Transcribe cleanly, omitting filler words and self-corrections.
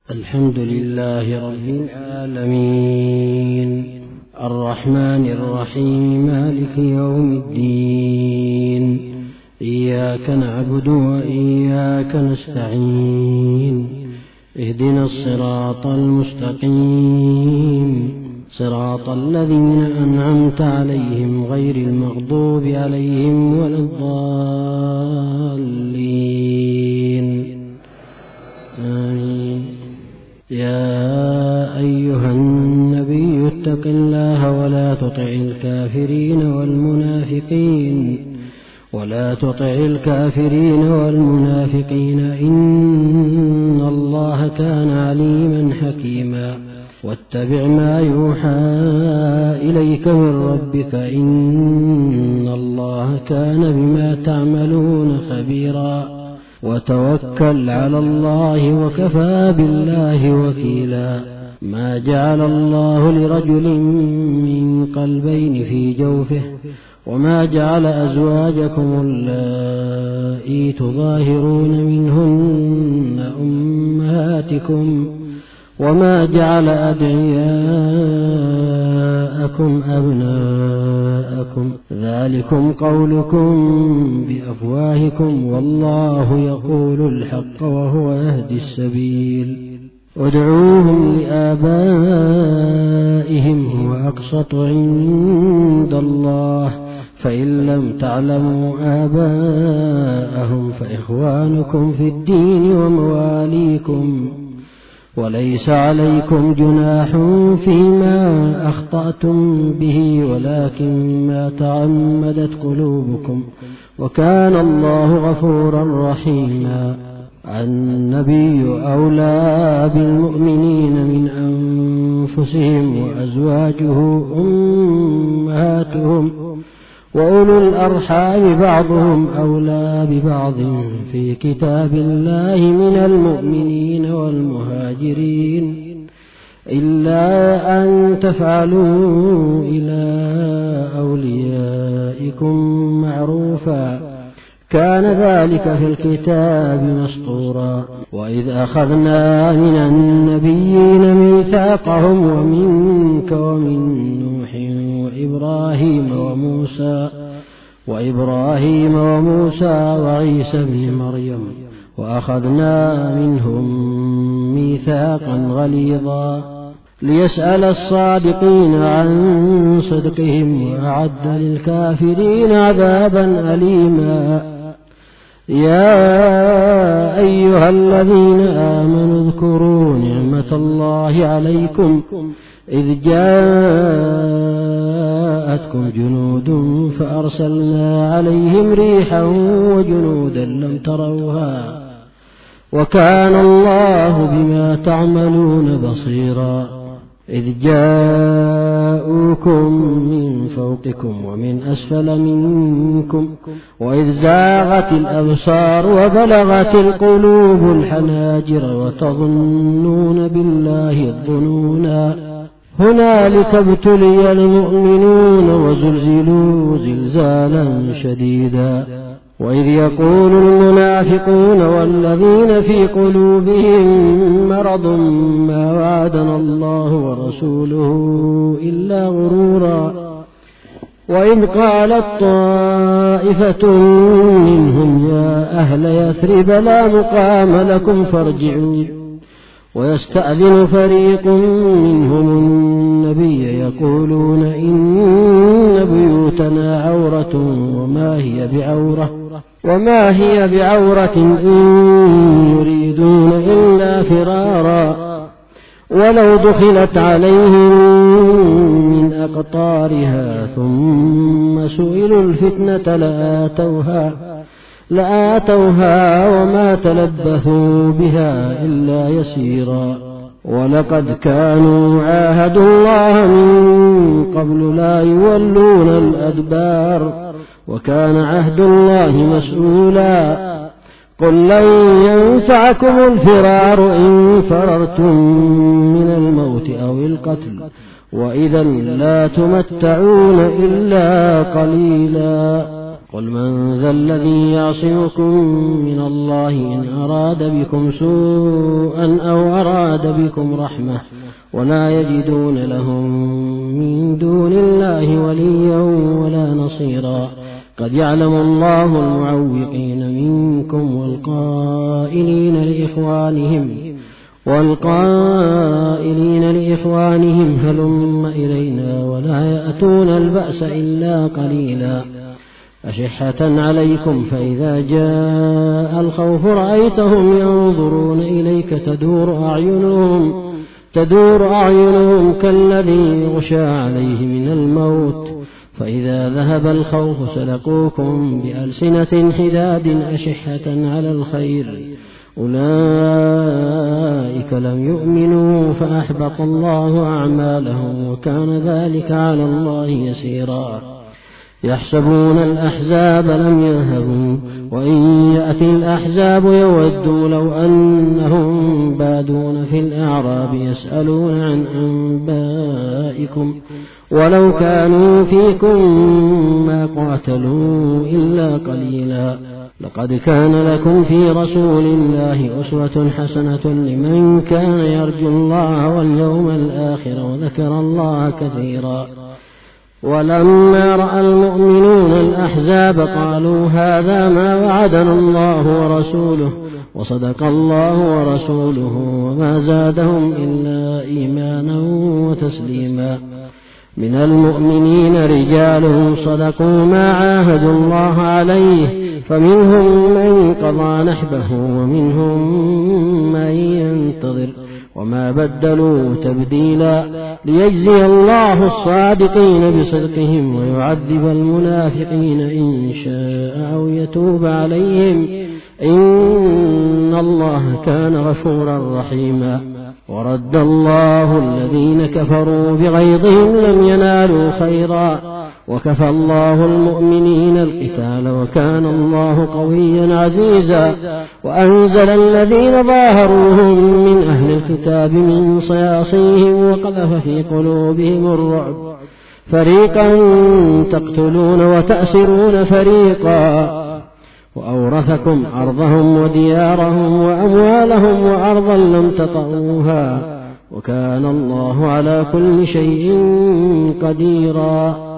الحمد لله رب العالمين الرحمن الرحيم مالك يوم الدين إياك نعبد وإياك نستعين اهدنا الصراط المستقيم صراط الذين أنعمت عليهم غير المغضوب عليهم ولا الضالين آمين. يا أيها النبي اتق الله ولا تطع الكافرين والمنافقين إن الله كان عليما حكيما. واتبع ما يوحى إليك من ربك إن الله كان بما تعملون خبيرا. وتوكل على الله وكفى بالله وكيلا. ما جعل الله لرجل من قلبين في جوفه وما جعل أزواجكم اللائي تظاهرون منهن أمهاتكم وما جعل أدعياءكم أبناءكم ذلكم قولكم بأفواهكم والله يقول الحق وهو يهدي السبيل. ادعوهم لآبائهم هو أقسط عند الله فإن لم تعلموا آباءهم فإخوانكم في الدين ومواليكم وليس عليكم جناح فيما أخطأتم به ولكن ما تعمدت قلوبكم وكان الله غفورا رحيما. النبي أولى بالمؤمنين من أنفسهم وأزواجه أمهاتهم وأولو الأرحام بعضهم أولى ببعض في كتاب الله من المؤمنين والمهاجرين إلا أن تفعلوا إلى أوليائكم معروفا كان ذلك في الكتاب مسطورا. وإذ أخذنا من النبيين ميثاقهم ومنك ومن نوح وإبراهيم وموسى وعيسى بن مريم وأخذنا منهم ميثاقا غليظا ليسأل الصادقين عن صدقهم وأعد للكافرين عذابا أليما. يا أيها الذين آمنوا اذكروا نعمة الله عليكم إذ جاءتكم جنود فأرسلنا عليهم ريحا وجنودا لم تروها وكان الله بما تعملون بصيرا. إذ جاءوكم من فوقكم ومن أسفل منكم وإذ زاغت الأبصار وبلغت القلوب الحناجر وتظنون بالله الظنونا. هنالك ابتلي المؤمنون وزلزلوا زلزالا شديدا. وإذ يقول المنافقون والذين في قلوبهم مرض ما وعدنا الله ورسوله إلا غرورا. وإذ قالت طائفة منهم يا أهل يثرب لا مقام لكم فارجعوا ويستأذن فريق منهم النبي يقولون إن بيوتنا عورة وما هي بعورة إن يريدون إلا فرارا. ولو دخلت عليهم من أقطارها ثم سئلوا الفتنة لآتوها وما تلبثوا بها إلا يسيرا. ولقد كانوا عاهدوا الله من قبل لا يولون الأدبار وكان عهد الله مسؤولا. قل لن ينفعكم الفرار إن فررتم من الموت أو القتل وإذا لا تمتعون إلا قليلا. قل من ذا الذي يعصمكم من الله إن أراد بكم سوءا أو أراد بكم رحمة ولا يجدون لهم من دون الله وليا ولا نصيرا قد يعلم الله المعوقين منكم والقائلين لإخوانهم هلم إلينا ولا يأتون البأس إلا قليلا أشحة عليكم فإذا جاء الخوف رأيتهم ينظرون إليك تدور أعينهم كالذي يغشى عليه من الموت فإذا ذهب الخوف سلقوكم بألسنة حداد أشحة على الخير أولئك لم يؤمنوا فأحبط الله أعمالهم وكان ذلك على الله يسيرا يحسبون الأحزاب لم يذهبوا وإن يأتي الأحزاب يودوا لو أنهم بادون في الأعراب يسألون عن أنبائكم ولو كانوا فيكم ما قاتلوا إلا قليلا لقد كان لكم في رسول الله أسوة حسنة لمن كان يرجو الله واليوم الآخر وذكر الله كثيرا ولما رأى المؤمنون الأحزاب قالوا هذا ما وعدنا الله ورسوله وصدق الله ورسوله وما زادهم إلا إيمانا وتسليما من المؤمنين رجال صدقوا ما عاهدوا الله عليه فمنهم من قضى نحبه ومنهم من ينتظر وما بدلوا تبديلا ليجزي الله الصادقين بصدقهم ويعذب المنافقين إن شاء أو يتوب عليهم إن الله كان غفورا رحيما ورد الله الذين كفروا بغيظهم لم ينالوا خيرا وكفى الله المؤمنين القتال وكان الله قويا عزيزا وأنزل الذين ظاهروهم من أهل الكتاب من صياصيهم وقذف في قلوبهم الرعب فريقا تقتلون وتأسرون فريقا وأورثكم أرضهم وديارهم وأموالهم وأرضا لم تطئوها وكان الله على كل شيء قديرا